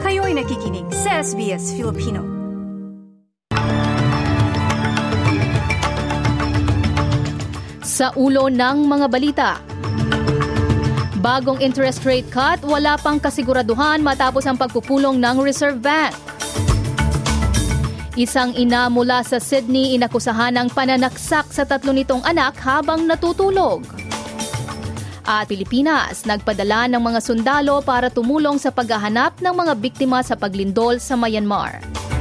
Kayo'y nakikinig sa SBS Filipino. Sa ulo ng mga balita, bagong interest rate cut, wala pang kasiguraduhan matapos ang pagpupulong ng Reserve Bank. Isang ina mula sa Sydney inakusahan ng pananaksak sa 3 nitong anak habang natutulog. At Pilipinas, nagpadala ng mga sundalo para tumulong sa paghahanap ng mga biktima sa paglindol sa Myanmar.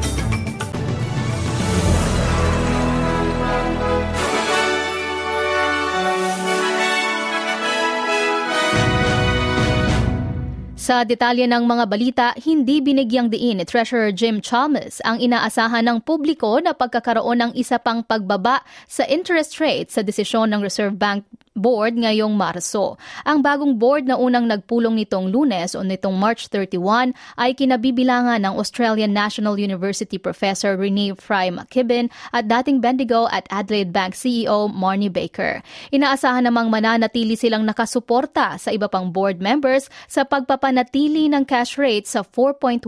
Sa detalye ng mga balita, hindi binigyang diin ni Treasurer Jim Chalmers ang inaasahan ng publiko na pagkakaroon ng isa pang pagbaba sa interest rate sa desisyon ng Reserve Bank Board ngayong Marso. Ang bagong board na unang nagpulong nitong Lunes o nitong March 31 ay kinabibilangan ng Australian National University Professor Renee Fry McKibben at dating Bendigo at Adelaide Bank CEO Marnie Baker. Inaasahan namang mananatili silang nakasuporta sa iba pang board members sa pagpapanatili ng cash rate sa 4.1%.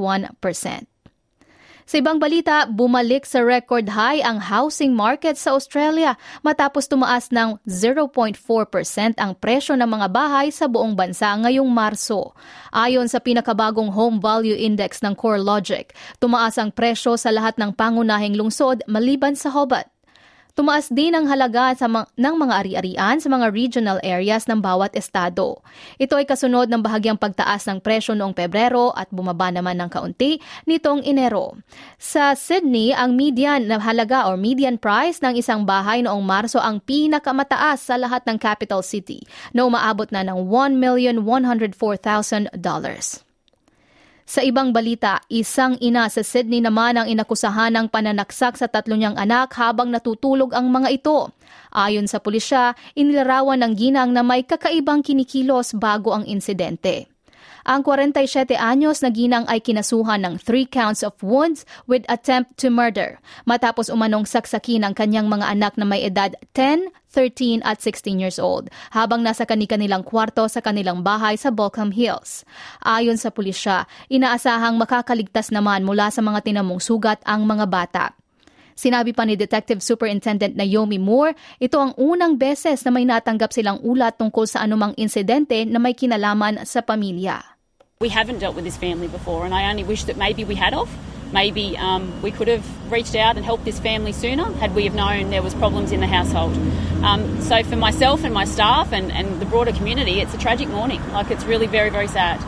Sa ibang balita, bumalik sa record high ang housing market sa Australia matapos tumaas ng 0.4% ang presyo ng mga bahay sa buong bansa ngayong Marso. Ayon sa pinakabagong Home Value Index ng CoreLogic, tumaas ang presyo sa lahat ng pangunahing lungsod maliban sa Hobart. Tumaas din ang halaga ng mga ari-arian sa mga regional areas ng bawat estado. Ito ay kasunod ng bahagyang pagtaas ng presyo noong Pebrero at bumaba naman ng kaunti nitong Enero. Sa Sydney, ang median na halaga o median price ng isang bahay noong Marso ang pinakamataas sa lahat ng capital city na umaabot na ng $1,104,000. Sa ibang balita, isang ina sa Sydney naman ang inakusahan ng pananaksak sa 3 niyang anak habang natutulog ang mga ito. Ayon sa pulisya, inilarawan ng ginang na may kakaibang kinikilos bago ang insidente. Ang 47 anyos na ginang ay kinasuhan ng 3 counts of wounds with attempt to murder matapos umanong saksakin ang kanyang mga anak na may edad 10, 13 at 16 years old habang nasa kanilang kwarto sa kanilang bahay sa Baulkham Hills. Ayon sa pulisya, inaasahang makakaligtas naman mula sa mga tinamong sugat ang mga bata. Sinabi pa ni Detective Superintendent Naomi Moore, ito ang unang beses na may natanggap silang ulat tungkol sa anumang insidente na may kinalaman sa pamilya. We haven't dealt with this family before and I only wish that maybe we had of. Maybe we could have reached out and helped this family sooner had we have known there was problems in the household. So for myself and my staff and the broader community, it's a tragic morning. Like, it's really very, very sad.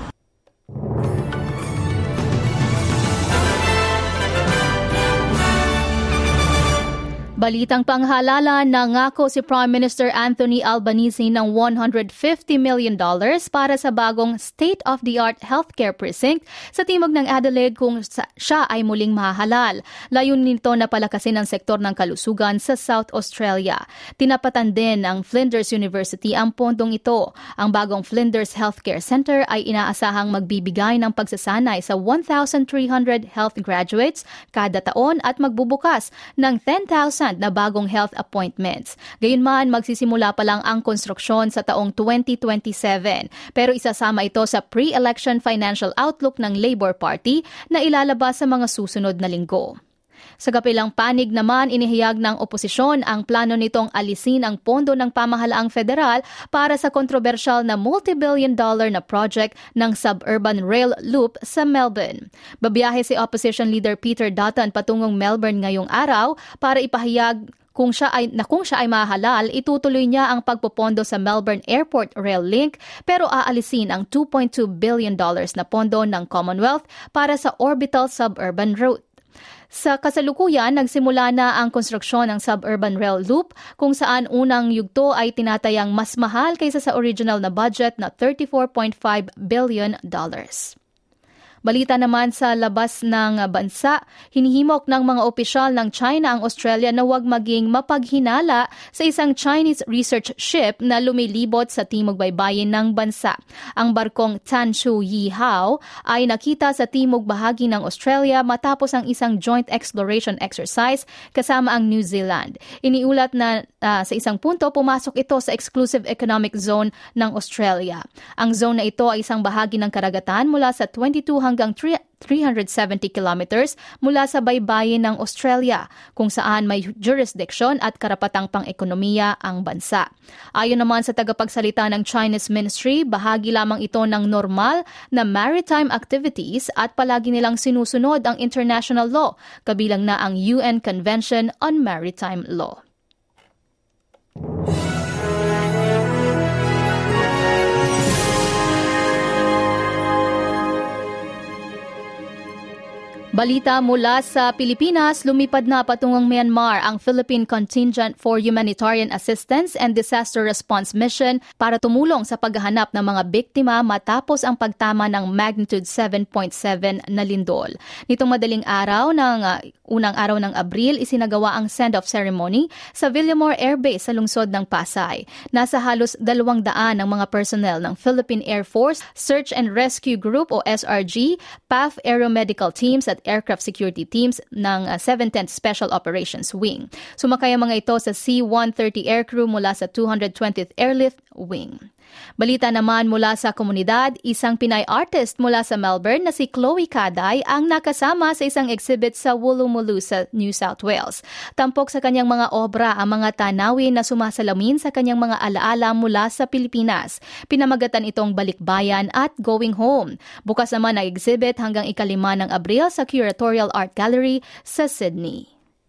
Balitang panghalala, nangako si Prime Minister Anthony Albanese ng $150 million para sa bagong state-of-the-art healthcare precinct sa timog ng Adelaide kung siya ay muling mahahalal. Layunin nito na palakasin ang sektor ng kalusugan sa South Australia. Tinapatan din ng Flinders University ang pondong ito. Ang bagong Flinders Healthcare Center ay inaasahang magbibigay ng pagsasanay sa 1,300 health graduates kada taon at magbubukas ng 10,000 na bagong health appointments. Gayunman, magsisimula pa lang ang konstruksyon sa taong 2027. Pero isasama ito sa pre-election financial outlook ng Labor Party na ilalabas sa mga susunod na linggo. Sa kapilang panig naman, inihayag ng oposisyon ang plano nitong alisin ang pondo ng pamahalaang federal para sa kontrobersyal na multi-billion-dollar na project ng suburban rail loop sa Melbourne. Babiyahe si opposition leader Peter Dutton patungong Melbourne ngayong araw para ipahayag kung siya ay mahalal, itutuloy niya ang pagpopondo sa Melbourne Airport Rail Link pero aalisin ang $2.2 billion na pondo ng Commonwealth para sa orbital suburban route. Sa kasalukuyan, nagsimula na ang konstruksyon ng suburban rail loop kung saan unang yugto ay tinatayang mas mahal kaysa sa original na budget na $34.5 billion. Balita naman sa labas ng bansa, hinihimok ng mga opisyal ng China ang Australia na huwag maging mapaghinala sa isang Chinese research ship na lumilibot sa timog baybayin ng bansa. Ang barkong Tanshu Yihao ay nakita sa timog bahagi ng Australia matapos ang isang joint exploration exercise kasama ang New Zealand. Iniulat na sa isang punto, pumasok ito sa exclusive economic zone ng Australia. Ang zone na ito ay isang bahagi ng karagatan mula sa 22 hanggang 370 kilometers mula sa baybayin ng Australia, kung saan may jurisdiction at karapatang pang-ekonomiya ang bansa. Ayon naman sa tagapagsalita ng Chinese Ministry, bahagi lamang ito ng normal na maritime activities at palagi nilang sinusunod ang international law, kabilang na ang UN Convention on Maritime Law. Balita mula sa Pilipinas, lumipad na patungong Myanmar ang Philippine Contingent for Humanitarian Assistance and Disaster Response Mission para tumulong sa paghahanap ng mga biktima matapos ang pagtama ng magnitude 7.7 na lindol. Nitong madaling araw unang araw ng Abril, isinagawa ang send-off ceremony sa Villamor Air Base sa lungsod ng Pasay. Nasa halos 200 ang mga personnel ng Philippine Air Force, Search and Rescue Group o SRG, PAF Aeromedical Teams at aircraft security teams ng 710th Special Operations Wing. Sumakay ang mga ito sa C-130 aircrew mula sa 220th Airlift Wing. Balita naman mula sa komunidad, isang Pinay artist mula sa Melbourne na si Chloe Caday ang nakasama sa isang exhibit sa Woolloomooloo sa New South Wales. Tampok sa kanyang mga obra ang mga tanawin na sumasalamin sa kanyang mga alaala mula sa Pilipinas. Pinamagatan itong Balikbayan at Going Home. Bukas naman ang exhibit hanggang 5 ng Abril sa Curatorial Art Gallery sa Sydney.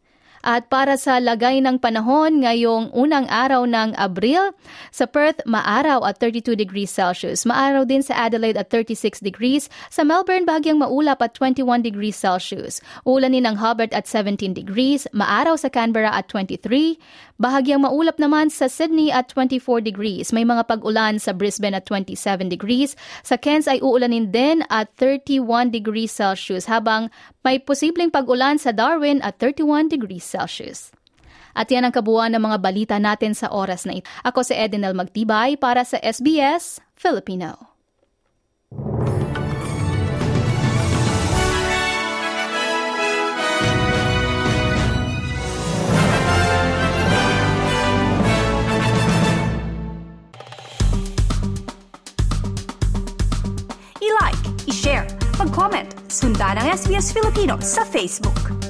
At para sa lagay ng panahon ngayong unang araw ng Abril, sa Perth, maaraw at 32 degrees Celsius. Maaraw din sa Adelaide at 36 degrees. Sa Melbourne, bahagyang maulap at 21 degrees Celsius. Ulanin ang Hobart at 17 degrees. Maaraw sa Canberra at 23. Bahagyang maulap naman sa Sydney at 24 degrees. May mga pag-ulan sa Brisbane at 27 degrees. Sa Cairns ay uulanin din at 31 degrees Celsius, habang may posibleng pag-ulan sa Darwin at 31 degrees Celsius. At yan ang kabuuan ng mga balita natin sa oras na ito. Ako si Edenel Magtibay para sa SBS Filipino. I-like, i-share, mag-comment, sundan ang SBS Filipino sa Facebook.